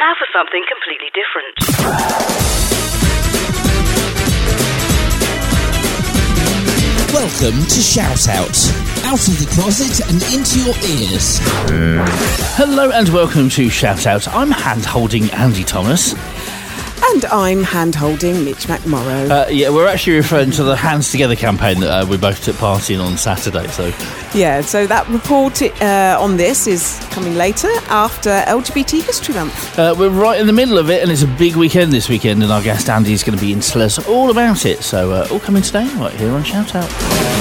Now for something completely different. Welcome to Shout Out. Out of the closet and into your ears. Hello and welcome to Shout Out. I'm hand-holding Andy Thomas. And I'm hand-holding Mitch McMorrow. Yeah, we're actually referring to the Hands Together campaign that we both took part in on Saturday. So that report on this is coming later after LGBT History Month. we're right in the middle of it, and it's a big weekend this weekend, and our guest Andy is going to be in to tell us all about it. So all coming today, right here on Shout Out.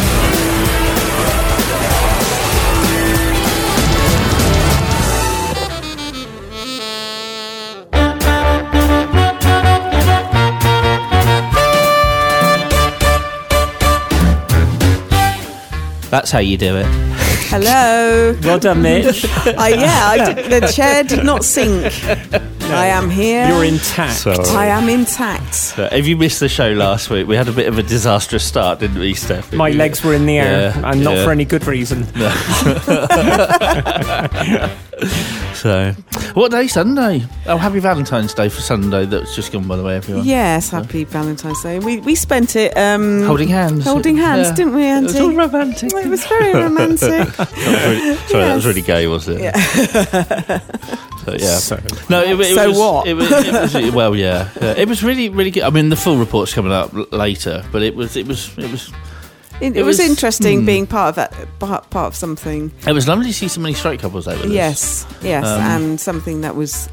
That's how you do it. Hello. Well done, Mitch. The chair did not sink. No, I am here. You're intact. I am intact. If you missed the show last week, we had a bit of a disastrous start, didn't we, Steph? My legs were in the air, and not yeah. for any good reason. No. So, what day? Sunday. Oh, happy Valentine's Day for Sunday. That's just gone, by the way, everyone. Yes, happy Valentine's Day. We spent it holding hands. Yeah. Didn't we, Andy? It was all romantic. It was very romantic. That was really gay, wasn't it? Yeah. It was well, yeah. It was really, really good. I mean, the full report's coming up later, but it was interesting being part of that, part of something. It was lovely to see so many straight couples over there. Yes, and something that was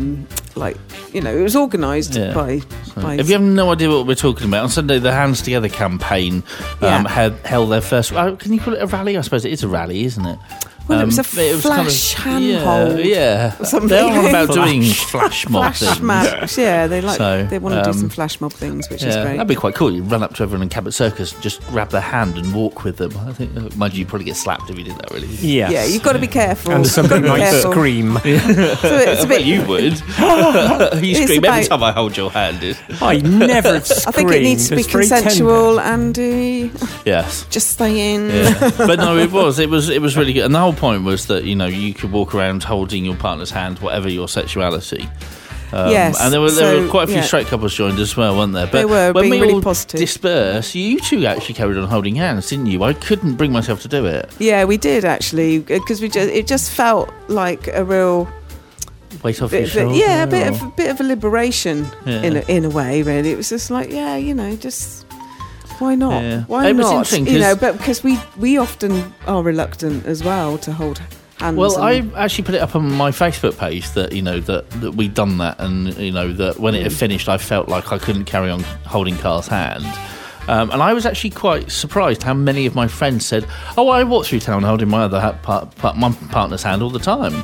it was organised by. If you have no idea what we're talking about, on Sunday the Hands Together campaign held their first. Can you call it a rally? I suppose it is a rally, isn't it? Well, it was a flash handhold. Yeah. They're on about doing flash mob things. Mobs, yeah. They want to do some flash mob things, which is great. That'd be quite cool. You run up to everyone in Cabot Circus and just grab their hand and walk with them. I think, mind you, you'd probably get slapped if you did that, really. Yes. Yeah, you've got to be careful. And somebody might scream. So it's a bit, you would. You scream every time I hold your hand. I never scream. I think it needs to be consensual, Andy. Yes. Just stay in. Yeah. But no, it was really good. And the whole point was that, you could walk around holding your partner's hand, whatever your sexuality. Yes. And there were quite a few straight couples joined as well, weren't there? But they were when being we really all positive. dispersed, you two actually carried on holding hands, didn't you? I couldn't bring myself to do it. Yeah, we did actually, because it just felt like a real weight off your shoulder. Yeah, a bit of a liberation in a way. Really, it was just like just. Why not? Yeah. Why it was not? interesting but because we often are reluctant as well to hold hands. Well, I actually put it up on my Facebook page that that we'd done that, and that when it had finished, I felt like I couldn't carry on holding Carl's hand. And I was actually quite surprised how many of my friends said, "Oh, I walk through town holding my other my partner's hand all the time."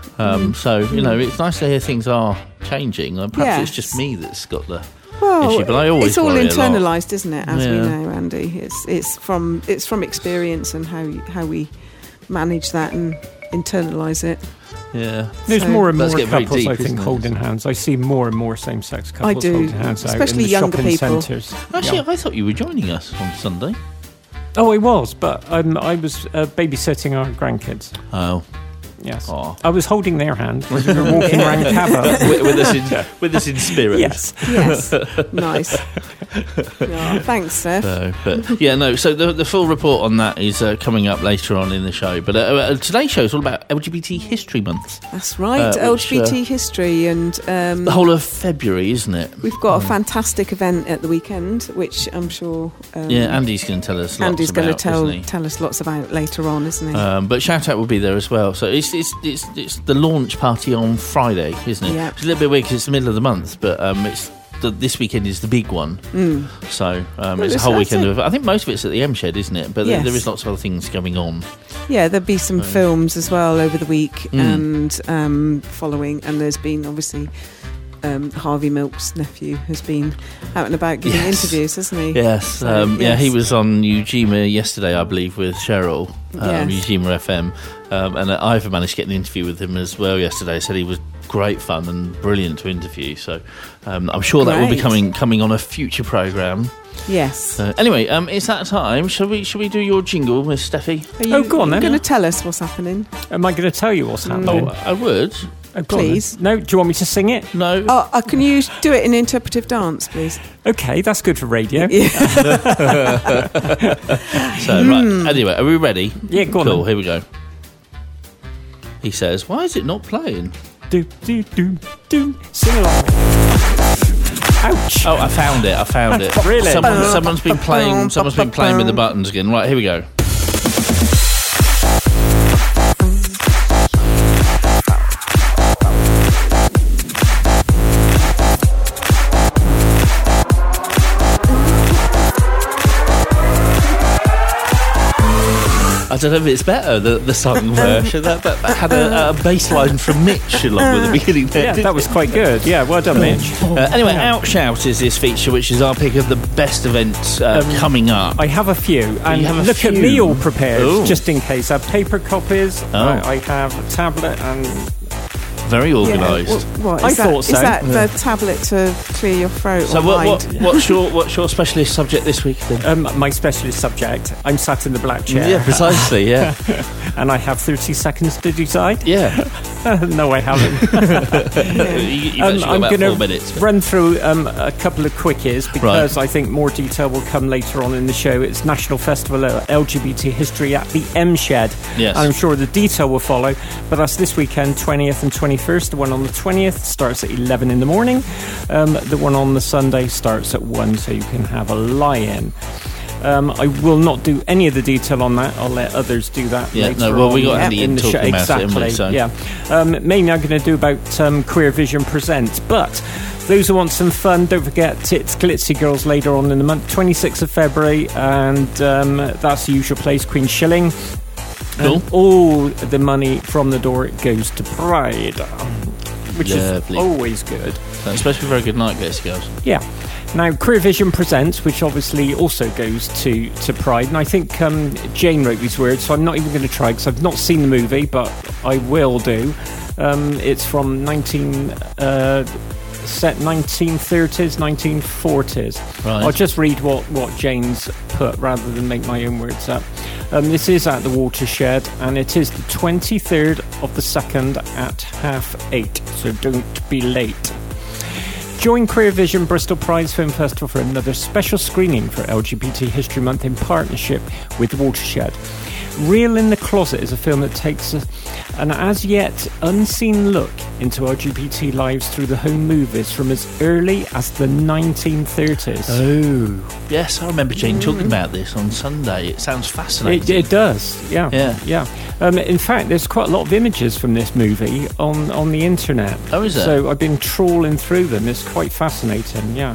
It's nice to hear things are changing. Perhaps it's just me that's got the issue, but I always it's all worry internalised, isn't it? As we know, Andy, it's from experience and how we manage that and internalise it. Yeah, there's more and more couples deep, I think, holding hands. I see more and more same-sex couples holding hands, especially out in the younger shopping people. Centres. Actually, I thought you were joining us on Sunday. Oh, I was, but I was babysitting our grandkids. Oh. Yes. Aww. I was holding their hand as we were walking around Cabot. with us in spirit. Yes. Nice. Thanks, Steph. So the full report on that is coming up later on in the show. But today's show is all about LGBT History Month. That's right, LGBT history. And the whole of February, isn't it? We've got a fantastic event at the weekend, which I'm sure... Andy's going to tell us lots about, tell us lots about later on, isn't he? But Shout Out will be there as well. So it's the launch party on Friday, isn't it? Yeah. It's a little bit weird because it's the middle of the month, but this weekend is the big one. So it's a whole weekend of. I think most of it's at the M Shed, isn't it? But there is lots of other things going on. Yeah, there'll be some films as well over the week and following, and there's been obviously. Harvey Milk's nephew has been out and about giving interviews, hasn't he? Yes. He was on Ujima yesterday, I believe, with Cheryl, Ujima FM, and I've managed to get an interview with him as well yesterday. Said he was great fun and brilliant to interview, so I'm sure that will be coming on a future programme. Yes. Anyway, it's that time. Shall we do your jingle, Miss Steffi? Are you go on then. going to tell us what's happening? Am I going to tell you what's happening? Oh, I would. Oh, go on please. then. No, do you want me to sing it? No. Oh, can you do it in interpretive dance, please? Okay, that's good for radio. So, right. Anyway, are we ready? Yeah, go on Cool, then. here we go. He says, why is it not playing? Do, do, do, do. Sing along. Ouch. Oh, I found it. Really? Someone's been playing with the buttons again. Right, here we go. I don't know if it's better, the song version. That had a bass line from Mitch along with the beginning there. Yeah, that was quite good. Yeah, well done, Mitch. Anyway, Outshout is this feature, which is our pick of the best events coming up. I have a few, and You have a look at few? me all prepared, Ooh. just in case. I have paper copies, Oh. I have a tablet, and Very organised. What, I is that, thought so. Is that the tablet to clear your throat So or mind? what's your specialist subject this week then? my specialist subject. I'm sat in the black chair, Yeah, precisely. Yeah, and I have 30 seconds to decide. yeah. No, I haven't. You've actually got I'm about going 4 to minutes. run through a couple of quickies because I think more detail will come later on in the show. It's National Festival of LGBT History at the M Shed. Yes. And I'm sure the detail will follow, but that's this weekend, 20th and 21st. The one on the 20th starts at 11 in the morning. The one on the Sunday starts at 1, so you can have a lie-in. I will not do any of the detail on that. I'll let others do that Yeah, later no, well, on we got Andy in the show. talking about it, haven't we, Exactly, so- yeah. Mainly I'm going to do about Queer Vision Presents, but those who want some fun, don't forget Tits Glitzy Girls later on in the month, 26th of February, and that's the usual place, Queen Shilling. Cool. And all the money from the door goes to Pride, which Lovely. is always good. It's supposed to be a very good night, girls. Yeah. Now, Queer Vision Presents, which obviously also goes to Pride, and I think Jane wrote these words, so I'm not even going to try because I've not seen the movie, but I will do. It's from set 1930s, 1940s. Right. I'll just read what Jane's put rather than make my own words up. This is at the Watershed, and it is the 23rd of the 2nd at 8:30, so don't be late. Join Queer Vision Bristol Prize Film Festival for another special screening for LGBT History Month in partnership with Watershed. Real in the Closet is a film that takes an as-yet unseen look into LGBT lives through the home movies from as early as the 1930s. Oh, yes, I remember Jane talking about this on Sunday. It sounds fascinating. It does, yeah. Yeah. In fact, there's quite a lot of images from this movie on the internet. Oh, is there? So I've been trawling through them. It's quite fascinating, yeah.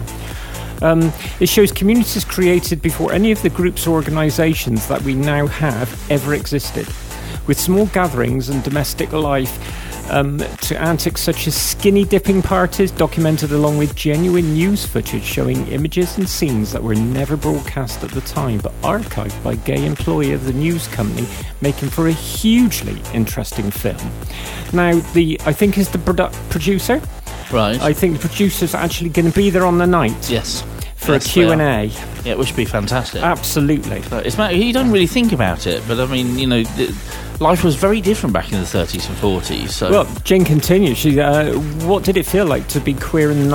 It shows communities created before any of the groups or organisations that we now have ever existed, with small gatherings and domestic life to antics such as skinny dipping parties documented along with genuine news footage showing images and scenes that were never broadcast at the time but archived by a gay employee of the news company, making for a hugely interesting film. Now, I think is the producer. Right. I think the producer's actually going to be there on the night yes. for Yes, a Q&A. Yeah, which would be fantastic. Absolutely. You don't really think about it, but I mean, life was very different back in the 30s and 40s. So. Well, Jane continues. What did it feel like to be queer in the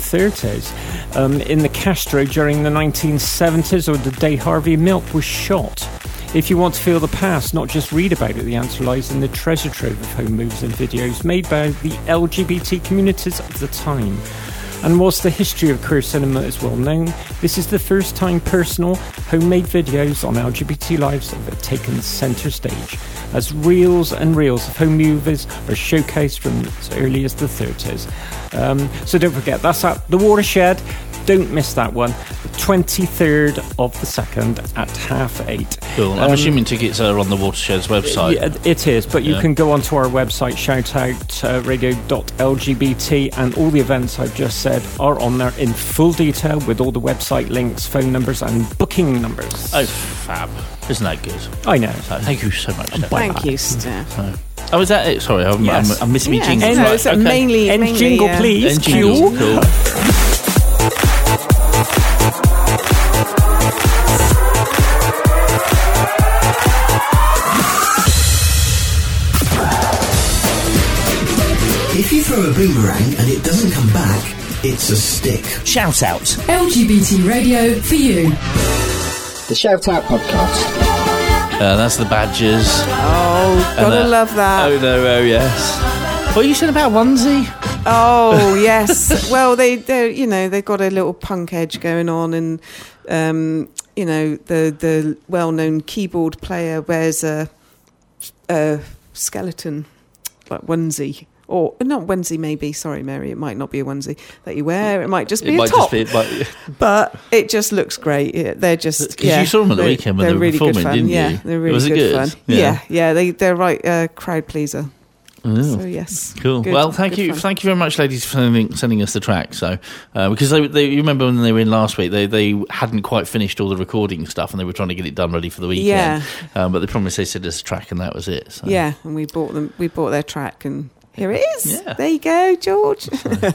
1930s? In the Castro during the 1970s or the day Harvey Milk was shot? If you want to feel the past, not just read about it, the answer lies in the treasure trove of home movies and videos made by the LGBT communities of the time. And whilst the history of queer cinema is well known, this is the first time personal, homemade videos on LGBT lives have taken centre stage, as reels and reels of home movies are showcased from as early as the 30s. So don't forget, that's at the Watershed. Don't miss that one. The 23rd of the 2nd at 8:30. Cool. I'm assuming tickets are on the Watershed's website. Yeah, it is, but you can go onto our website, shoutoutradio.lgbt, and all the events I've just said are on there in full detail with all the website links, phone numbers, and booking numbers. Oh, fab. Isn't that good? I know. So, thank you so much, Steph. Thank you, Steph. Oh, is that it? Sorry, I'm missing me Yes, jingle. no, Right, it's okay. mainly Jingle, please. End jingle. Cue. Cool. a boomerang and it doesn't come back, it's a stick. Shout Out. LGBT radio for you. The Shout Out podcast. That's the Badgers. Oh, gotta love that. Oh no, oh yes. What you said about onesie? Oh yes. Well, they've got a little punk edge going on, and the well-known keyboard player wears a skeleton like onesie. Or not onesie, maybe. Sorry, Mary. It might not be a onesie that you wear. It might just be a top. But it just looks great. They're just because you saw them at the weekend when they were really performing, good fun. didn't you? Yeah, they're really was good, it good fun. Yeah. They're right crowd pleaser. Oh. So yes, cool. Good, well, thank you very much, ladies, for sending us the track. So because they you remember when they were in last week, they hadn't quite finished all the recording stuff, and they were trying to get it done ready for the weekend. Yeah. But they promised they sent us a track, and that was it. So. Yeah, and we bought their track, and here it is. Yeah. There you go, George.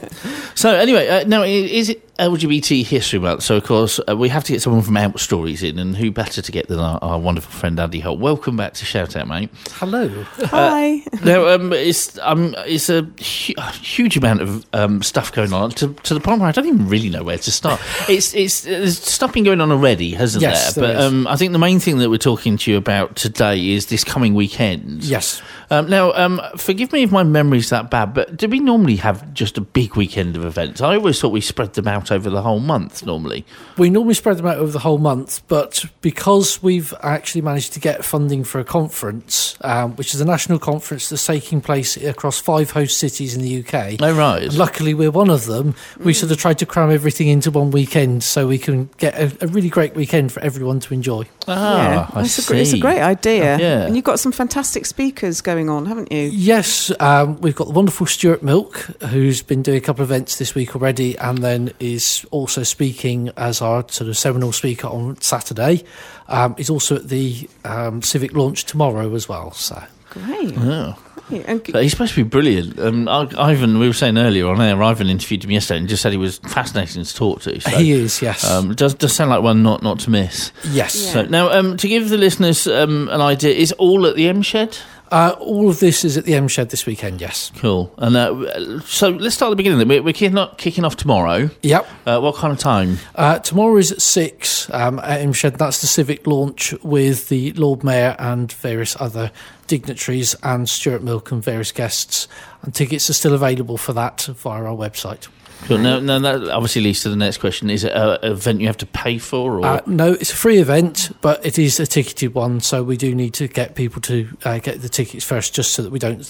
So anyway, now is it LGBT History Month? So of course we have to get someone from Out Stories in, and who better to get than our wonderful friend Andy Holt. Welcome back to Shout Out, mate. Hello. Hi. Now it's a huge amount of stuff going on to the point where I don't even really know where to start. There's stuff been going on already, hasn't yes, there? But I think the main thing that we're talking to you about today is this coming weekend. Yes. Now, forgive me if my memory's that bad, but do we normally have just a big weekend of events? I always thought we spread them out over the whole month, normally. We normally spread them out over the whole month, but because we've actually managed to get funding for a conference, which is a national conference that's taking place across 5 host cities in the UK. Oh, right. And luckily, we're one of them. We sort of tried to cram everything into one weekend so we can get a really great weekend for everyone to enjoy. Ah, I see. It's a great idea. Yeah. And you've got some fantastic speakers going on, haven't you? Yes, we've got the wonderful Stuart Milk, who's been doing a couple of events this week already, and then is also speaking as our sort of seminal speaker on Saturday. He's also at the Civic launch tomorrow as well. So great. Oh. So he's supposed to be brilliant. Ivan, we were saying earlier on air, Ivan interviewed him yesterday and just said he was fascinating to talk to. So, he is, yes. Does sound like one not to miss. Yes. Yeah. So now, to give the listeners an idea, is all at the M Shed? All of this is at the M Shed this weekend, yes. Cool. And so let's start at the beginning then. We're kicking off tomorrow. Yep. What kind of time? Tomorrow is at 6 at M Shed. That's the Civic launch with the Lord Mayor and various other dignitaries and Stuart Milk and various guests. And tickets are still available for that via our website. Cool. Now that obviously leads to the next question. Is it an event you have to pay for? Or? No, it's a free event, but it is a ticketed one, so we do need to get people to get the tickets first, just so that we don't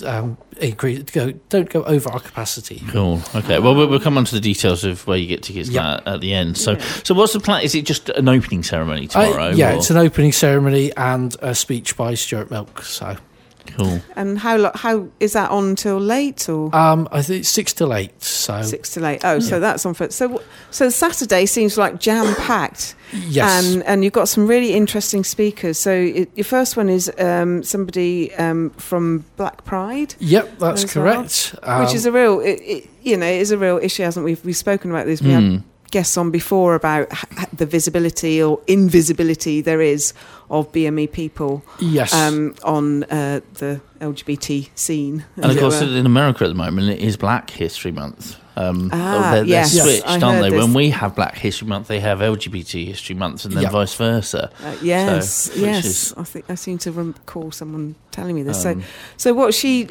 don't go over our capacity. Cool. Okay. Well, we'll come on to the details of where you get tickets at the end. So what's the plan? Is it just an opening ceremony tomorrow? It's an opening ceremony and a speech by Stuart Milk. So. Cool. And how is that on till late or? I think it's 6 till 8. So 6 till 8. Oh, so that's on for. So Saturday seems like jam packed. Yes. And you've got some really interesting speakers. So your first one is somebody from Black Pride. Yep, that's correct. Well, which is a real, it is a real issue, hasn't we? We've spoken about this. We had guests on before about the visibility or invisibility there is of BME people. Yes. On the LGBT scene. And of course, in America at the moment, it is Black History Month. They're switched, aren't they? When we have Black History Month, they have LGBT History Month, and then vice versa. Yes. I think I seem to recall someone telling me this. So what she,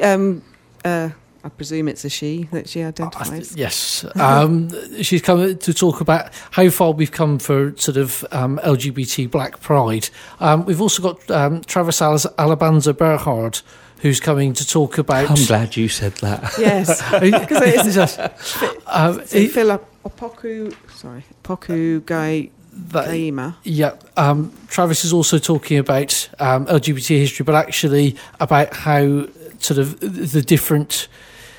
I presume it's a she that she identifies. Yes. She's come to talk about how far we've come for sort of LGBT Black Pride. We've also got Travis Alabanza Berhard, who's coming to talk about... I'm glad you said that. Yes. Because it's Phil Opoku Guy... Yeah, Travis is also talking about LGBT history, but actually about how sort of the different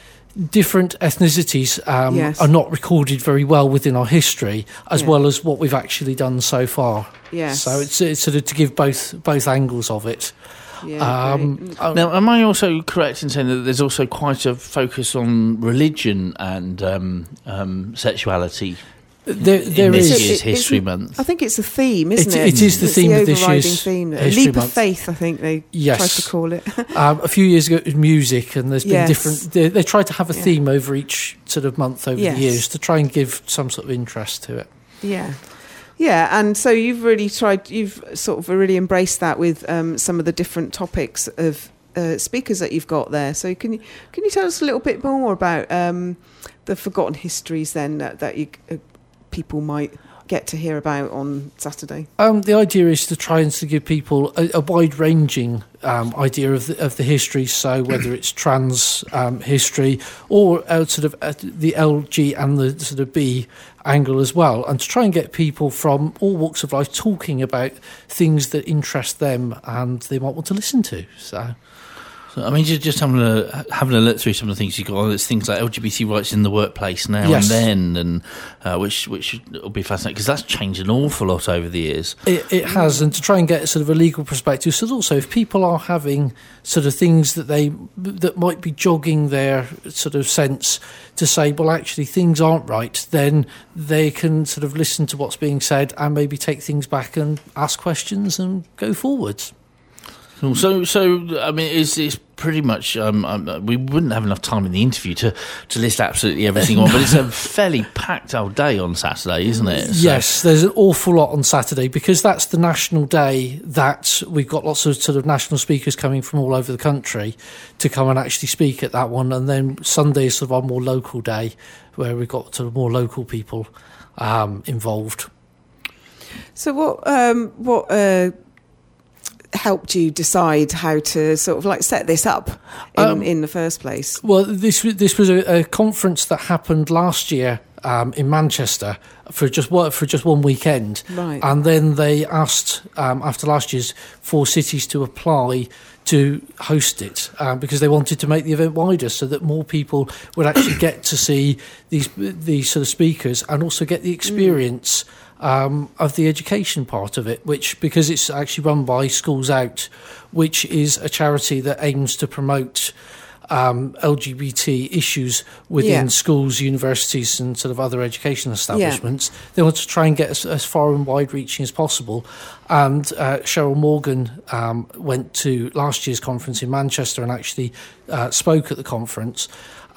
ethnicities are not recorded very well within our history, as well as what we've actually done so far. Yes. So it's sort of to give both angles of it. Yeah, now, am I also correct in saying that there's also quite a focus on religion and sexuality? There this is. year's History Month. I think it's a theme, isn't it? It is the theme of this overriding year's theme. A History leap Month. of faith, I think they tried to call it. A few years ago it was music, and there's been Yes. different. They tried to have a theme over each sort of month over Yes. the years to try and give some sort of interest to it. Yeah. Yeah, and so you've sort of really embraced that with some of the different topics of speakers that you've got there. So can you tell us a little bit more about the forgotten histories then that you, people might get to hear about on Saturday? The idea is to try and to give people a wide-ranging idea of the history. So whether it's trans history or sort of the LG and the sort of B angle as well, and to try and get people from all walks of life talking about things that interest them and they might want to listen to. So I mean, just having a look through some of the things you've got. There's things like LGBT rights in the workplace now Yes. and then, and which will be fascinating because that's changed an awful lot over the years. It has, and to try and get sort of a legal perspective. So also, if people are having sort of things that might be jogging their sort of sense to say, well, actually things aren't right, then they can sort of listen to what's being said and maybe take things back and ask questions and go forwards. So I mean, it's pretty much. We wouldn't have enough time in the interview to list absolutely everything on, but it's a fairly packed old day on Saturday, isn't it? So. Yes, there's an awful lot on Saturday because that's the national day that we've got lots of sort of national speakers coming from all over the country to come and actually speak at that one, and then Sunday is sort of our more local day where we've got sort of more local people involved. So what helped you decide how to sort of like set this up in the first place? Well, this was a conference that happened last year in Manchester for just 1 weekend, Right. And then they asked after last year's 4 cities to apply to host it because they wanted to make the event wider so that more people would actually get to see these sort of speakers and also get the experience of the education part of it, which, because it's actually run by Schools Out, which is a charity that aims to promote LGBT issues within schools, universities and sort of other education establishments. They want to try and get as far and wide-reaching as possible. And Cheryl Morgan went to last year's conference in Manchester and actually spoke at the conference.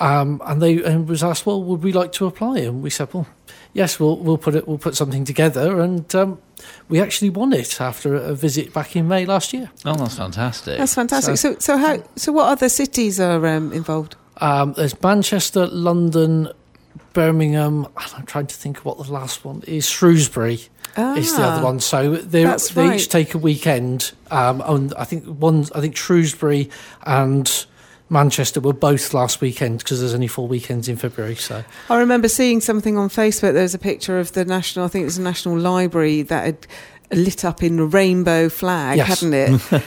And was asked, well, would we like to apply? And we said, well, yes, we'll put something together, and we actually won it after a visit back in May last year. Oh, that's fantastic! That's fantastic. So what other cities are involved? There's Manchester, London, Birmingham. I'm trying to think of what the last one is. Shrewsbury is the other one. So they each take a weekend. And I think Shrewsbury and Manchester were both last weekend because there's only 4 weekends in February. So I remember seeing something on Facebook. There was a picture of the National Library that had lit up in a rainbow flag, hadn't it?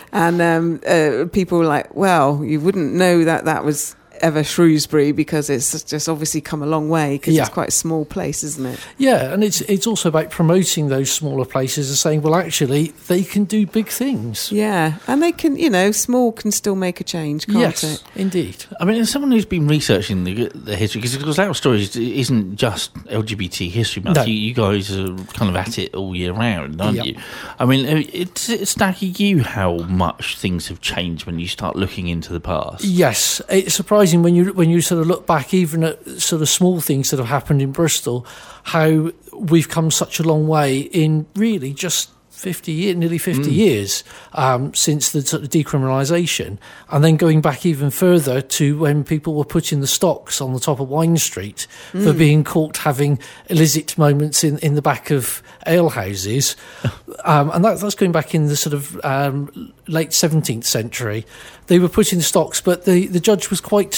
And people were like, well, you wouldn't know that was ever Shrewsbury because it's just obviously come a long way because it's quite a small place, isn't it? Yeah, and it's also about promoting those smaller places and saying, well, actually, they can do big things. Yeah, and they can, small can still make a change, can't it? Yes, indeed. I mean, as someone who's been researching the history, because Our Stories isn't just LGBT History Month. No. You guys are kind of at it all year round, aren't you? I mean, it's staggered you how much things have changed when you start looking into the past. Yes, it's surprising when you sort of look back even at sort of small things that have happened in Bristol, how we've come such a long way in really just nearly 50 years since the sort of decriminalisation, and then going back even further to when people were putting the stocks on the top of Wine Street for being caught having illicit moments in the back of alehouses, and that's going back in the sort of late 17th century. They were putting the stocks, but the judge was quite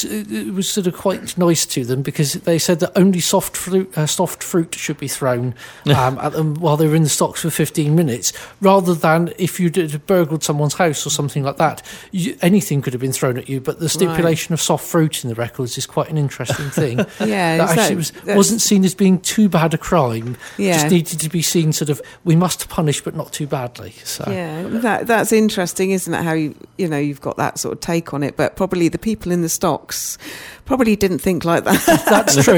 nice to them because they said that only soft fruit should be thrown at them while they were in the stocks for 15 minutes, rather than if you did burgled someone's house or something like that, anything could have been thrown at you. But the stipulation of soft fruit in the records is quite an interesting thing. That actually wasn't seen as being too bad a crime. Just needed to be seen sort of, we must punish, but not too badly. So that's interesting, isn't it? How you've got that that sort of take on it, but probably the people in the stocks probably didn't think like that. That's true.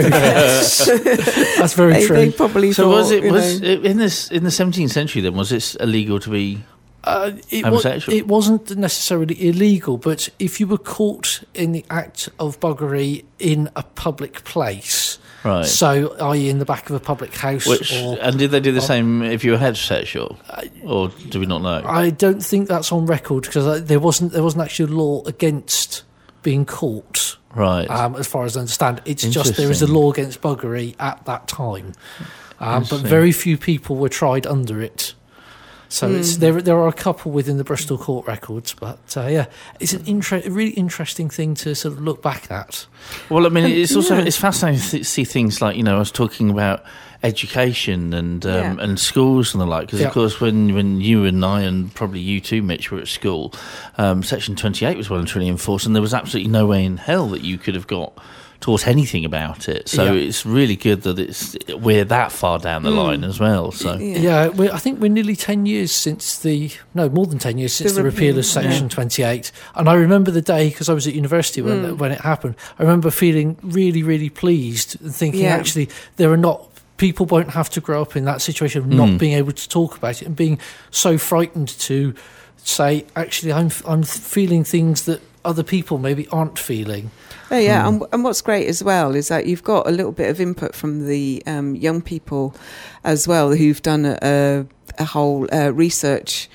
That's very true. They probably So thought, was it in the 17th century then? Was it illegal to be? Homosexual? It wasn't necessarily illegal, but if you were caught in the act of buggery in a public place, Right. so i.e. in the back of a public house, And did they do the same if you were heterosexual, or do we not know? I don't think that's on record, because there wasn't actually a law against being caught. Right. As far as I understand, it's just there is a Interesting. law against buggery at that time, but Interesting. very few people were tried under it. So there are a couple within the Bristol court records, but it's a really interesting thing to sort of look back at. Well, I mean, it's also it's fascinating to see things like, I was talking about education and schools and the like, because of course when you and I, and probably you too, Mitch, were at school, Section 28 was well and truly enforced, and there was absolutely no way in hell that you could have got taught anything about it. So it's really good that we're that far down the line as well. So I think we're nearly 10 years since more than 10 years since the repeal of Section 28. And I remember the day, because I was at university when it happened. I remember feeling really, really pleased and thinking, actually, people won't have to grow up in that situation of not being able to talk about it and being so frightened to say, actually, I'm feeling things that other people maybe aren't feeling. Oh, yeah, and what's great as well is that you've got a little bit of input from the young people as well, who've done a whole research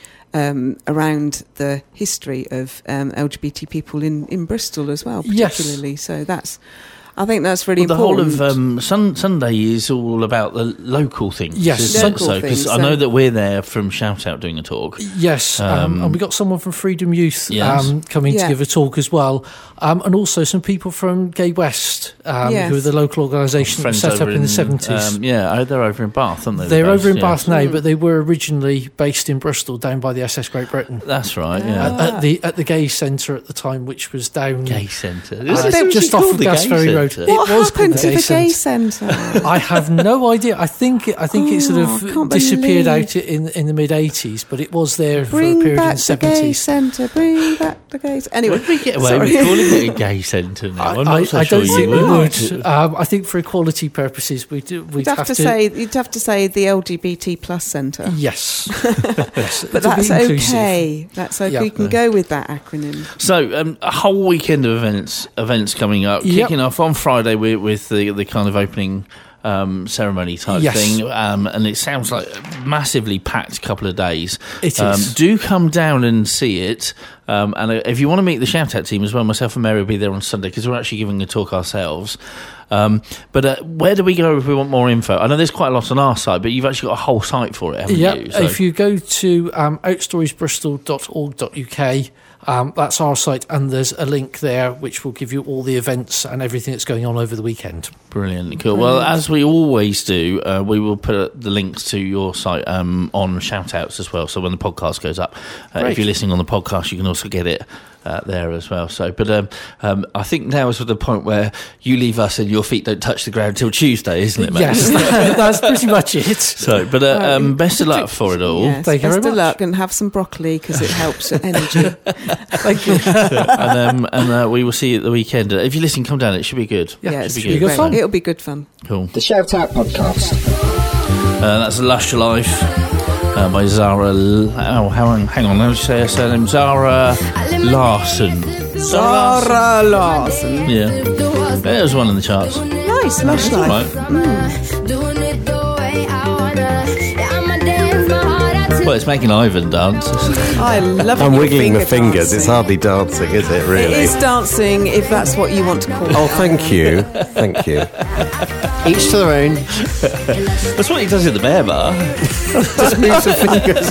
around the history of LGBT people in Bristol as well, particularly. Yes. So I think that's really the important. whole of Sunday is all about the local things. Yes, isn't it? local because things, I know that we're there from Shout Out doing a talk. Yes, and we got someone from Freedom Youth Yes. coming to give a talk as well, and also some people from Gay West, who are the local organisation that was set up in the 70s. They're over in Bath, aren't they? They're over in Bath now, but they were originally based in Bristol, down by the SS Great Britain. That's right. Yeah, At the Gay Centre at the time, which was down Gay Centre. just off of Gasferry Road. What happened to the Gay Centre? I have no idea. I think it sort I of can't disappeared believe- out in the mid 80s, but it was there for a Bring period in back the the Gay 70s. Centre. Bring back the Gay Centre. Anyway, Would we get away sorry. with calling it a gay centre now? I'm not so I sure don't think you we would. would. I think for equality purposes, we'd You'd have to say the LGBT plus centre. yes. Yes, But to be that's inclusive. okay. That's okay. Yeah. You can go with that acronym. So a whole weekend of events coming up. Yep. Kicking off on Friday with the kind of opening ceremony type Yes. thing, and it sounds like a massively packed couple of days. It is. Do come down and see it. And if you want to meet the Shout Out team as well, myself and Mary will be there on Sunday, because we're actually giving a talk ourselves. But where do we go if we want more info? I know there's quite a lot on our site, but you've actually got a whole site for it, haven't you? So- If you go to outstoriesbristol.org.uk, that's our site, and there's a link there which will give you all the events and everything that's going on over the weekend. Brilliant, cool. Well, as we always do, we will put the links to your site on shout-outs as well. So when the podcast goes up, if you're listening on the podcast, you can also get it there as well. So, but I think now is the point where you leave us and your feet don't touch the ground till Tuesday, isn't it, mate? Yes, that's pretty much it. So, but best of luck for it all. Yes, Thank you very best of much. luck, and have some broccoli because it helps with energy. Thank you. and we will see you at the weekend. If you listen, come down. It should be good. Yeah, Should it's be good great. fun. It'll be good fun. Cool. The Shout Out Podcast. That's Lush Life by Zara. Hang on. Let me say her surname. Zara Larson. Zara Larson. Yeah. There's one in the charts. Nice, Lush All Life. right. Well, it's making Ivan dance. I love it. I'm Your wiggling my finger fingers. It's dancing. hardly dancing, is it, really? It is dancing, if that's what you want to call it. Oh, thank you. Thank you. Each to their own. That's what he does in the bear bar. Just moves the fingers.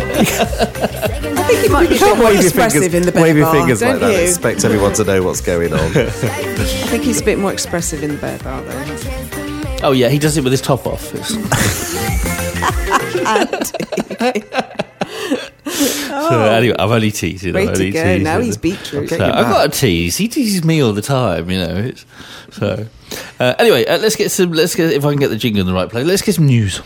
I think you might be a bit more expressive in the bear wave your bar, fingers don't like that. you? Expect everyone to know what's going on. I think he's a bit more expressive in the bear bar, though. Oh, yeah, he does it with his top off. So anyway, I've only teased it. Way to go. Now he's beetroot. So, I've got a tease. He teases me all the time, you know. So anyway, let's get if I can get the jingle in the right place. Let's get some news.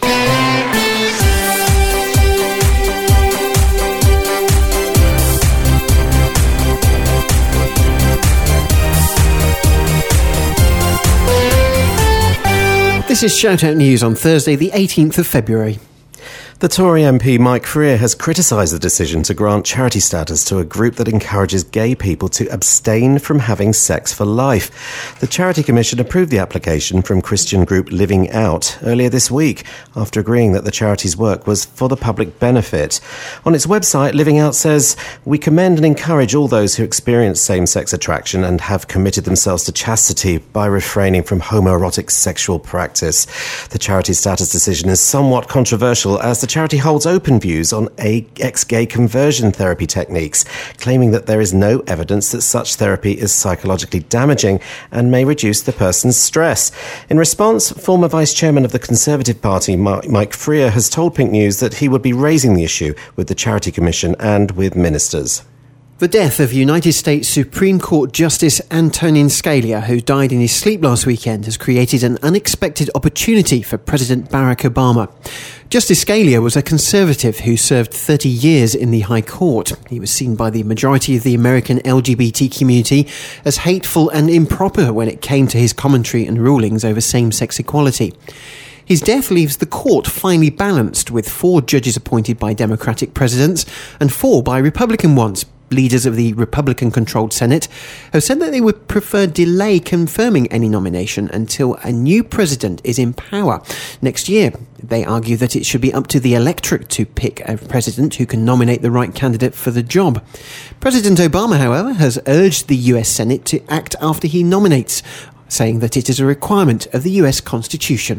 This is Shout Out News on Thursday, the 18th of February. The Tory MP Mike Freer has criticised the decision to grant charity status to a group that encourages gay people to abstain from having sex for life. The Charity Commission approved the application from Christian group Living Out earlier this week, after agreeing that the charity's work was for the public benefit. On its website, Living Out says, "We commend and encourage all those who experience same-sex attraction and have committed themselves to chastity by refraining from homoerotic sexual practice." The charity status decision is somewhat controversial, as the charity holds open views on ex-gay conversion therapy techniques, claiming that there is no evidence that such therapy is psychologically damaging and may reduce the person's stress. In response, former Vice Chairman of the Conservative Party, Mike Freer, has told Pink News that he would be raising the issue with the Charity Commission and with ministers. The death of United States Supreme Court Justice Antonin Scalia, who died in his sleep last weekend, has created an unexpected opportunity for President Barack Obama. Justice Scalia was a conservative who served 30 years in the High Court. He was seen by the majority of the American LGBT community as hateful and improper when it came to his commentary and rulings over same-sex equality. His death leaves the court finely balanced, with 4 judges appointed by Democratic presidents and 4 by Republican ones. Leaders of the Republican-controlled Senate have said that they would prefer delay confirming any nomination until a new president is in power next year. They argue that it should be up to the electorate to pick a president who can nominate the right candidate for the job. President Obama, however, has urged the US Senate to act after he nominates, saying that it is a requirement of the US Constitution.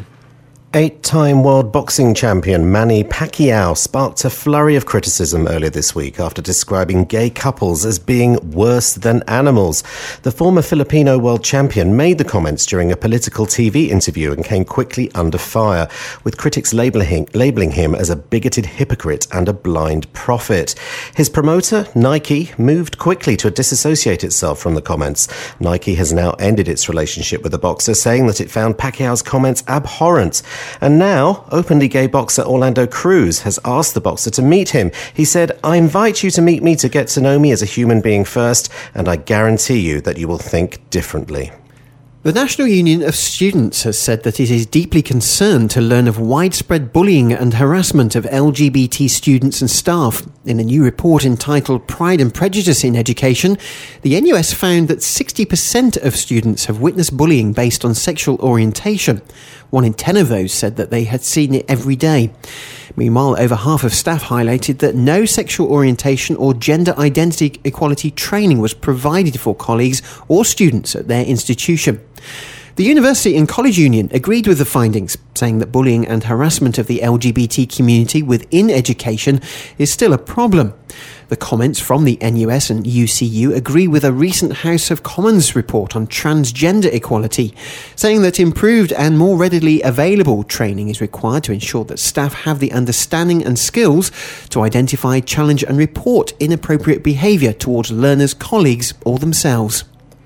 8-time world boxing champion Manny Pacquiao sparked a flurry of criticism earlier this week after describing gay couples as being worse than animals. The former Filipino world champion made the comments during a political TV interview and came quickly under fire, with critics labelling him as a bigoted hypocrite and a blind prophet. His promoter, Nike, moved quickly to disassociate itself from the comments. Nike has now ended its relationship with the boxer, saying that it found Pacquiao's comments abhorrent. And now, openly gay boxer Orlando Cruz has asked the boxer to meet him. He said, "I invite you to meet me to get to know me as a human being first, and I guarantee you that you will think differently." The National Union of Students has said that it is deeply concerned to learn of widespread bullying and harassment of LGBT students and staff. In a new report entitled Pride and Prejudice in Education, the NUS found that 60% of students have witnessed bullying based on sexual orientation. 1 in 10 of those said that they had seen it every day. Meanwhile, over half of staff highlighted that no sexual orientation or gender identity equality training was provided for colleagues or students at their institution. The University and College Union agreed with the findings, saying that bullying and harassment of the LGBT community within education is still a problem. The comments from the NUS and UCU agree with a recent House of Commons report on transgender equality, saying that improved and more readily available training is required to ensure that staff have the understanding and skills to identify, challenge and report inappropriate behaviour towards learners, colleagues or themselves.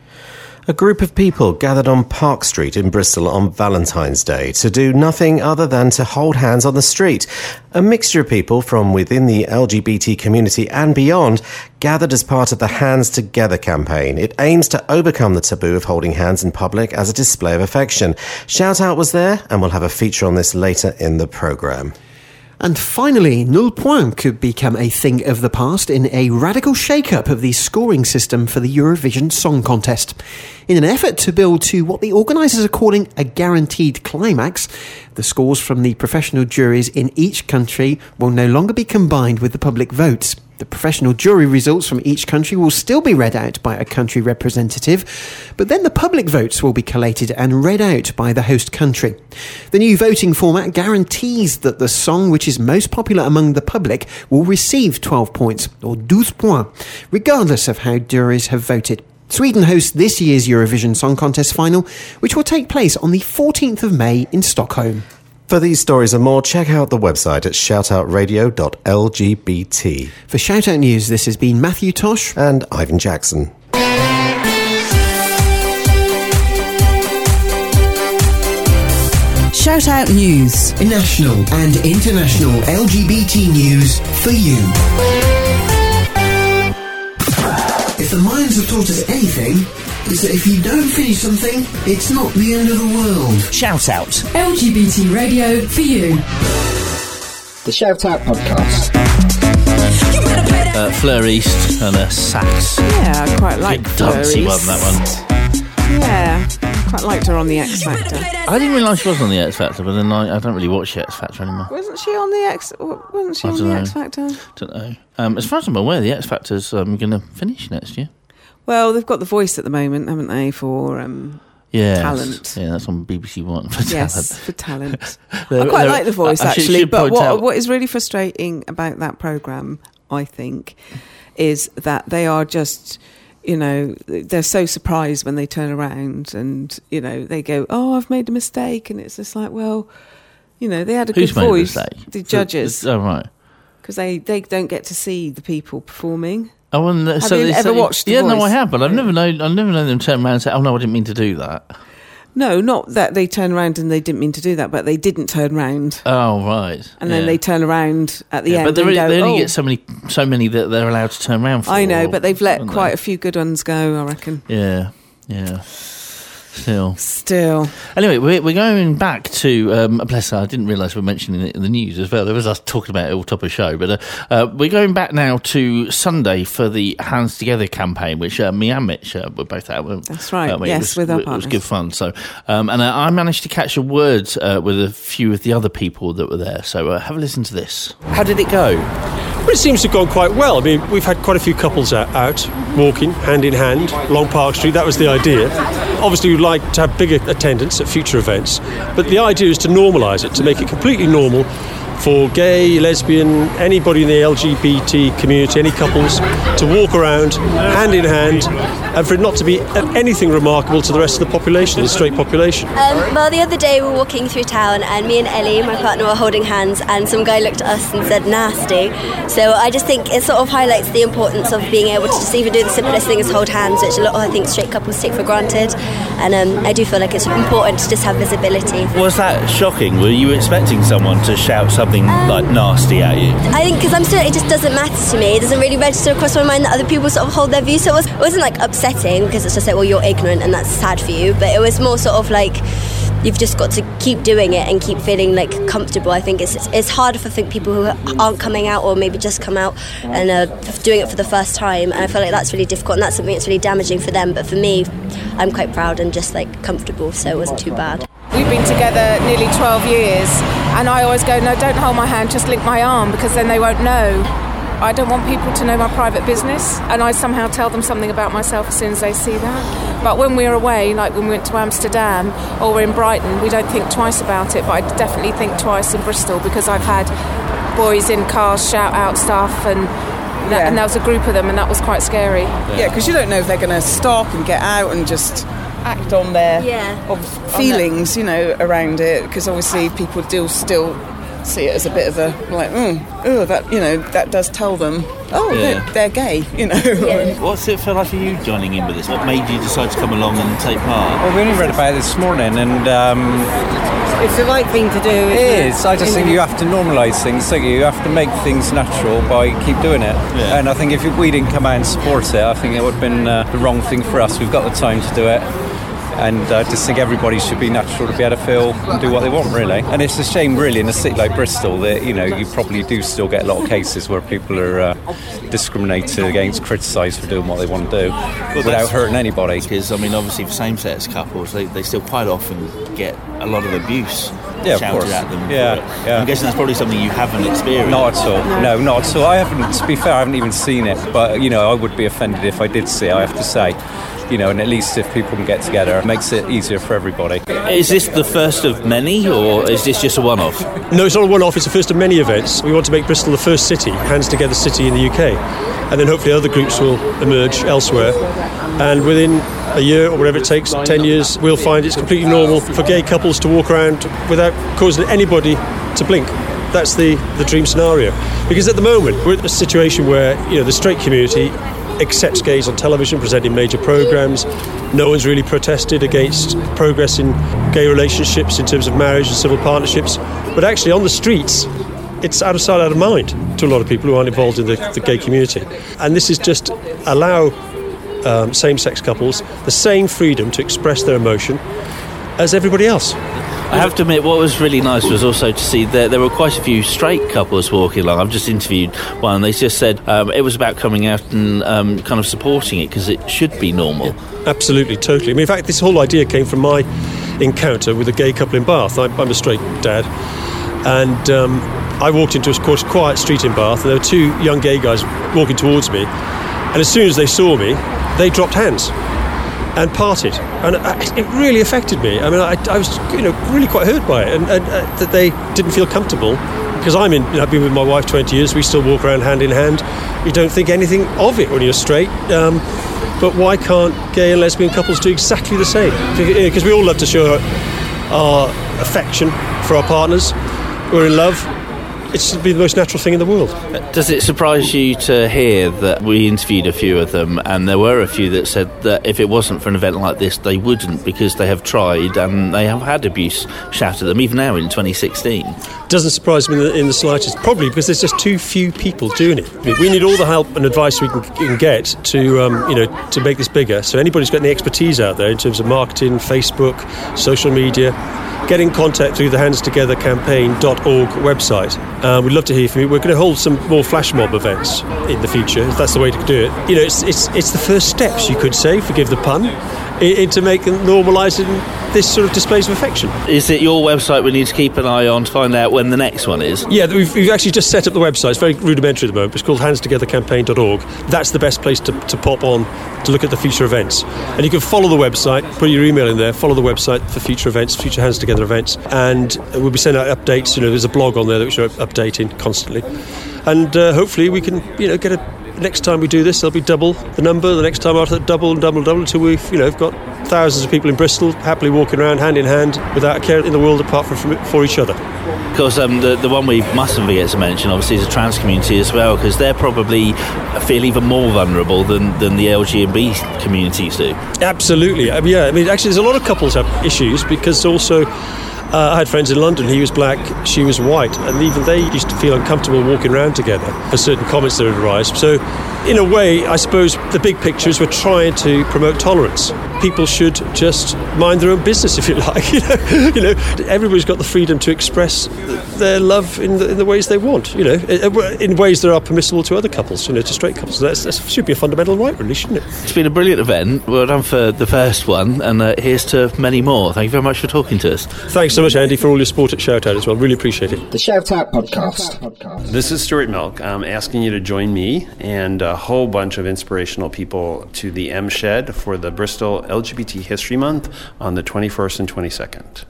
A group of people gathered on Park Street in Bristol on Valentine's Day to do nothing other than to hold hands on the street. A mixture of people from within the LGBT community and beyond gathered as part of the Hands Together campaign. It aims to overcome the taboo of holding hands in public as a display of affection. Shout Out was there, and we'll have a feature on this later in the programme. And finally, Null Point could become a thing of the past in a radical shake-up of the scoring system for the Eurovision Song Contest. In an effort to build to what the organisers are calling a guaranteed climax, the scores from the professional juries in each country will no longer be combined with the public votes. The professional jury results from each country will still be read out by a country representative, but then the public votes will be collated and read out by the host country. The new voting format guarantees that the song which is most popular among the public will receive 12 points, or 12 points, regardless of how juries have voted. Sweden hosts this year's Eurovision Song Contest final, which will take place on the 14th of May in Stockholm. For these stories and more, check out the website at shoutoutradio.lgbt. For Shout Out News, this has been Matthew Tosh and Ivan Jackson. Shout Out News. National and international LGBT news for you. If the Mayans have taught us anything, is that if you don't finish something, it's not the end of the world. Shout Out. LGBT radio for you. The Shout Out Podcast. Fleur East and a sax. Yeah, I quite like Big Fleur dancey East. one, that Yeah, I quite liked her on the X Factor. one. I didn't realise she was on the X Factor, but then I don't really watch the X Factor anymore. Wasn't she on the X? Wasn't she I on don't the know. X Factor? Don't know. As far as I'm aware, the X Factor's going to finish next year. Well, they've got The Voice at the moment, haven't they? For Talent. Yeah, that's on BBC One for yes, Talent. for Talent. I quite like The Voice actually, but what is really frustrating about that programme, I think, is that they are just, they're so surprised when they turn around and, they go, "Oh, I've made a mistake," and it's just like, well, they had a Who's good made voice. a mistake? The judges. Oh, right. Because they don't get to see the people performing. Oh, and Have you ever watched The Yeah, no, Voice? I have, but I've never known them turn around and say, "Oh no, I didn't mean to do that." No, not that they turn around and they didn't mean to do that, but they didn't turn around. Oh, right. And then they turn around at the end. But they and go, only get so many that they're allowed to turn around for. I know, but they've let quite a few good ones go, I reckon. Yeah. Still. Anyway, we're going back to bless her. I didn't realise we were mentioning it in the news as well. There was us talking about it all top of the show, but we're going back now to Sunday for the Hands Together campaign, which me and Mitch were both out. That's right. Yes, with our partners. It was good fun. So, and I managed to catch a word with a few of the other people that were there. So have a listen to this. How did it go? Well, it seems to have gone quite well. I mean, we've had quite a few couples out walking hand in hand along Park Street. That was the idea. Obviously, we'd like to have bigger attendance at future events, but the idea is to normalise it, to make it completely normal for gay, lesbian, anybody in the LGBT community, any couples, to walk around hand in hand, and for it not to be anything remarkable to the rest of the population, the straight population. Well, the other day we were walking through town and me and Ellie, my partner, were holding hands and some guy looked at us and said nasty. So I just think it sort of highlights the importance of being able to just even do the simplest thing as hold hands, which a lot of, I think, straight couples take for granted. And I do feel like it's important to just have visibility. Was that shocking? Were you expecting someone to shout something like nasty at you? I think because I'm still, it just doesn't matter to me. It doesn't really register across my mind that other people sort of hold their views. So it wasn't like upsetting because it's just like, well, you're ignorant and that's sad for you. But it was more sort of like, you've just got to keep doing it and keep feeling like comfortable. I think it's harder for people who aren't coming out or maybe just come out and doing it for the first time. And I feel like that's really difficult and that's something that's really damaging for them. But for me, I'm quite proud and just like comfortable, so it wasn't too bad. We've been together nearly 12 years and I always go, no, don't hold my hand, just link my arm, because then they won't know. I don't want people to know my private business, and I somehow tell them something about myself as soon as they see that. But when we're away, like when we went to Amsterdam or we're in Brighton, we don't think twice about it, but I definitely think twice in Bristol, because I've had boys in cars shout out stuff and there was a group of them and that was quite scary. Yeah, because you don't know if they're going to stop and get out and just act on their feelings, around it, because obviously people do still see it as a bit of a like, that does tell them, they're gay, What's it feel like for you joining in with this? What made you decide to come along and take part? Well, we only read about it this morning, and it's the right thing to do. It is. I just think you have to normalise things, don't you? You have to make things natural by keep doing it. Yeah. And I think if we didn't come out and support it, I think it would have been the wrong thing for us. We've got the time to do it. And I just think everybody should be natural to be able to feel and do what they want, really. And it's a shame, really, in a city like Bristol that, you probably do still get a lot of cases where people are discriminated against, criticised for doing what they want to do without hurting anybody. Because, obviously, for same-sex couples, they still quite often get a lot of abuse shouted at them. Yeah. I'm guessing that's probably something you haven't experienced. Not at all. No, not at all. I haven't, to be fair, I haven't even seen it. But, I would be offended if I did see it, I have to say. And at least if people can get together, it makes it easier for everybody. Is this the first of many, or is this just a one-off? No, it's not a one-off, it's the first of many events. We want to make Bristol the first city, Hands Together city in the UK. And then hopefully other groups will emerge elsewhere. And within a year, or whatever it takes, 10 years, we'll find it's completely normal for gay couples to walk around without causing anybody to blink. That's the dream scenario. Because at the moment, we're at a situation where, the straight community accepts gays on television, presenting major programmes. No one's really protested against progress in gay relationships in terms of marriage and civil partnerships. But actually on the streets, it's out of sight, out of mind to a lot of people who aren't involved in the gay community. And this is just allow same-sex couples the same freedom to express their emotion as everybody else. I have to admit, what was really nice was also to see that there were quite a few straight couples walking along. I've just interviewed one, and they just said it was about coming out and kind of supporting it because it should be normal. Yeah, absolutely, totally. I mean, in fact, this whole idea came from my encounter with a gay couple in Bath. I'm a straight dad, and I walked into a quiet street in Bath, and there were two young gay guys walking towards me, and as soon as they saw me, they dropped hands and parted, and it really affected me. I mean, I was, really quite hurt by it, and that they didn't feel comfortable, because I've been with my wife 20 years. We still walk around hand in hand. You don't think anything of it when you're straight, but why can't gay and lesbian couples do exactly the same? Because we all love to show our affection for our partners. We're in love. It should be the most natural thing in the world. Does it surprise you to hear that we interviewed a few of them, and there were a few that said that if it wasn't for an event like this, they wouldn't, because they have tried and they have had abuse shouted at them, even now in 2016? Doesn't surprise me in the slightest, probably because there's just too few people doing it. We need all the help and advice we can get to make this bigger. So anybody who's got any expertise out there in terms of marketing, Facebook, social media, get in contact through the handstogethercampaign.org website. We'd love to hear from you. We're going to hold some more flash mob events in the future, if that's the way to do it. It's the first steps, you could say, forgive the pun, into making normalising this sort of displays of affection. Is it your website we need to keep an eye on to find out when the next one is? Yeah, we've actually just set up the website. It's very rudimentary at the moment. It's called handstogethercampaign.org. That's the best place to pop on to look at the future events. And you can follow the website, put your email in there, follow the website for future events, future Hands Together events, and we'll be sending out updates. There's a blog on there that we're updating constantly. And hopefully we can, get next time we do this, there'll be double the number. The next time after that, double until we've, got thousands of people in Bristol happily walking around hand in hand without a care in the world apart from for each other. Because the one we mustn't forget to mention, obviously, is the trans community as well, because they're probably feel even more vulnerable than the LGBT communities do. Absolutely. Actually, there's a lot of couples have issues, because also I had friends in London. He was black, she was white, and even they used to feel uncomfortable walking around together for certain comments that would arise. So, in a way, I suppose the big picture is we're trying to promote tolerance. People should just mind their own business, if you like. Everybody's got the freedom to express their love in the ways they want. In ways that are permissible to other couples, to straight couples. That should be a fundamental right, really, shouldn't it? It's been a brilliant event. Well done for the first one, and here's to many more. Thank you very much for talking to us. Thanks so much, Andy, for all your support at Shout Out as well. Really appreciate it. The Shout Out Podcast. This is Stuart Milk. I'm asking you to join me and a whole bunch of inspirational people to the M Shed for the Bristol LGBT History Month on the 21st and 22nd.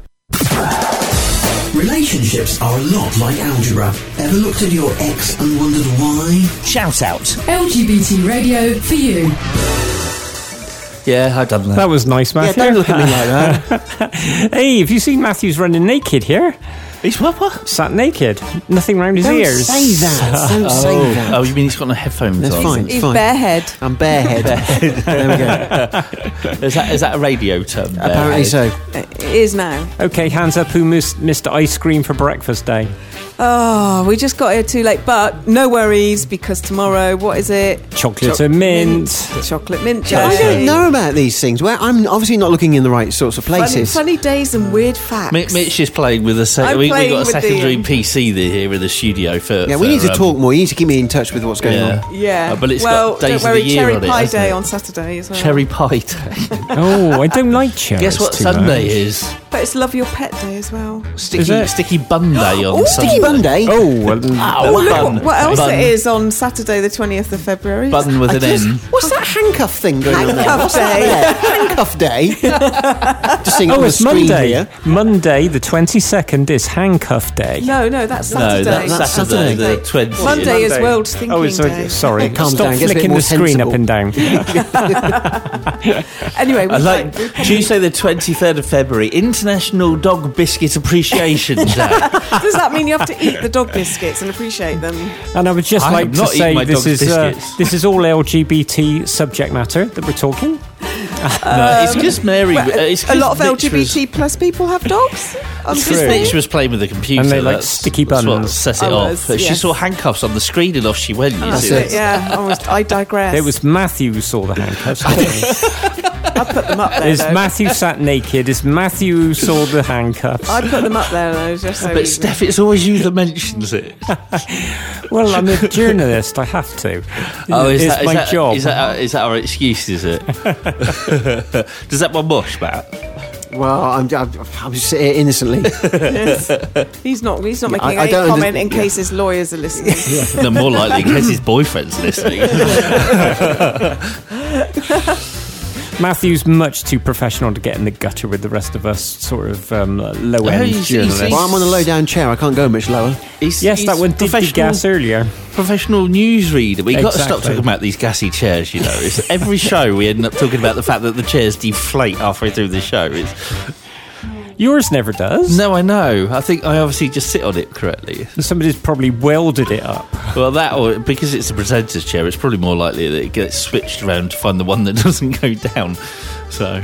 Relationships are a lot like algebra. Ever looked at your ex and wondered why? Shout Out. LGBT radio for you. Yeah, I've done that. That was nice, Matthew. Yeah, don't look at me like that. Hey, have you seen Matthew's running naked here? He's what? Sat naked. Nothing round his ears. Don't say that. Don't say that. Oh, you mean he's got no headphones That's on? fine. He's barehead. I'm barehead. There we go. Is that a radio term? Apparently so. It is now. Okay, hands up who missed ice cream for breakfast day. Oh, we just got here too late, but no worries, because tomorrow, what is it? Chocolate and mint. Chocolate mint. I don't know about these things. Well, I'm obviously not looking in the right sorts of places. Funny days and weird facts. Mitch is playing with we got a secondary PC here in the studio for. Yeah, we need to talk more. You need to keep me in touch with what's going on. Yeah, but it's got days don't worry, of the year cherry on it, pie hasn't day it? on Saturday as well. Cherry pie day. Oh, I don't like cherries. Guess what too Sunday much. is? But it's Love Your Pet Day as well. Sticky bun day on Sunday. Sticky bun day? Look what else it is on Saturday the 20th of February. Bun with an N. What's that handcuff thing going on there? Handcuff day. Handcuff day. Just seeing on the it's screen Monday. here. Monday, the 22nd is handcuff day. No, that's Saturday. That's Saturday the 20th. Monday is World Thinking Day. Sorry. Calm Stop down, get a bit flicking more the screen sensible. up and down. Anyway, Tuesday the 23rd of February, International Dog Biscuit Appreciation Day. does that mean you have to eat the dog biscuits and appreciate them? And I would just I like have to not say eaten my this dog's is biscuits. this is all LGBT subject matter that we're talking. No, it's because Mary. It's a lot of Mitch LGBT plus people have dogs. Because Mitch was playing with the computer, and they like sticky buns. That's what set it off. But she saw handcuffs on the screen, and off she went. That's it. Yeah, I digress. It was Matthew who saw the handcuffs. I put them up there. Is Matthew sat naked? Is Matthew who saw the handcuffs? I put them up there, though, just so. But Steph, it's always you that mentions it. Well, I'm a journalist. I have to. It's my job. Is that our excuse? Is it? Does that one mush, Matt? Well, I'm just here innocently. Yes. He's not making any comment in case his lawyers are listening. Yeah. No, more likely in case his boyfriend's listening. Matthew's much too professional to get in the gutter with the rest of us sort of low-end journalists. Well, I'm on a low-down chair. I can't go much lower. That one did the gas earlier. Professional newsreader. We've got to stop talking about these gassy chairs, you know. It's every show we end up talking about the fact that the chairs deflate halfway through the show. Yours never does. No, I know. I think I obviously just sit on it correctly. Somebody's probably welded it up. Well, or because it's a presenter's chair, it's probably more likely that it gets switched around to find the one that doesn't go down. So,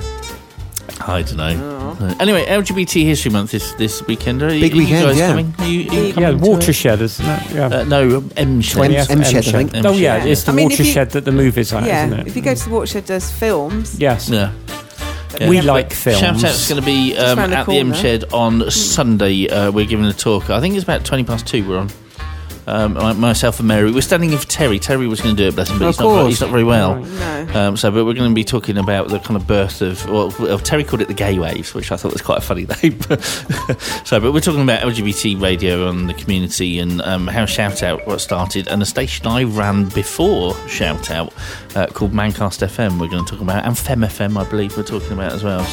I don't know. Oh. Anyway, LGBT History Month is this weekend. Big weekend, guys yeah. Coming? Are you coming Watershed, isn't it? Yeah. No, M-Shed. M-Shed, I think. Oh, yeah, it's the Watershed that the movie's at, isn't it? If you go to the Watershed, there's films. Yes. Yeah. We like films. Shout Out's going to be at the M-Shed on Sunday. We're giving a talk. I think it's about 2:20 we're on. Myself and Mary. We're standing in for Terry. Terry was going to do it, bless him, but he's not very well. No. But we're going to be talking about the kind of birth of... Well, Terry called it the gay waves, which I thought was quite a funny name. But we're talking about LGBT radio and the community and how Shout Out started, and a station I ran before Shout Out called Mancast FM we're going to talk about, and Fem FM, I believe, we're talking about as well.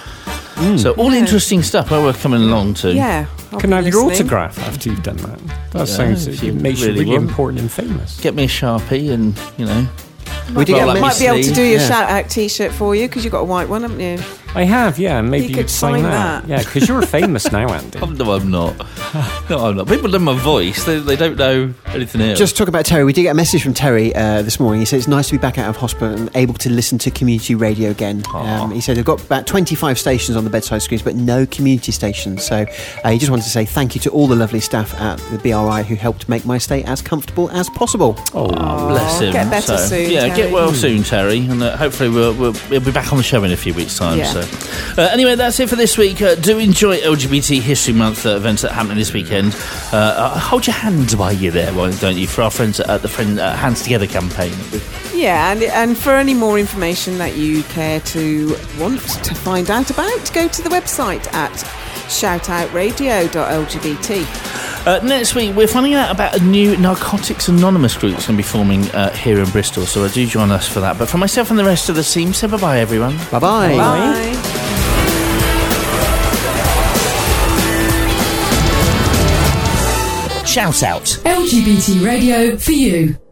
So all interesting stuff where we're coming along to. Yeah. Can I have your autograph after you've done that? That sounds makes you really important and famous. Get me a Sharpie and, you know. Might be able to do your Shout Out t-shirt for you because you've got a white one, haven't you? I have, yeah. Maybe you you'd sign that. Yeah, because you're famous now, Andy. No, I'm not. No, I'm not. People know my voice. They don't know anything else. Just talk about Terry. We did get a message from Terry this morning. He said it's nice to be back out of hospital and able to listen to community radio again. He said they've got about 25 stations on the bedside screens, but no community stations. So he just wanted to say thank you to all the lovely staff at the BRI who helped make my stay as comfortable as possible. Oh, bless him. Get better soon, Yeah, Terry. get well soon, Terry. And hopefully we'll be back on the show in a few weeks' time. Yeah. So. Anyway, that's it for this week. Do enjoy LGBT History Month events that are happening this weekend. Hold your hands while you're there, why don't you, for our friends at the Hands Together campaign. Yeah, and for any more information that you care to want to find out about, go to the website at shoutoutradio.lgbt. Next week, we're finding out about a new Narcotics Anonymous group that's going to be forming here in Bristol, so do join us for that. But for myself and the rest of the team, say bye-bye, everyone. Bye-bye. Bye. Shout Out. LGBT radio for you.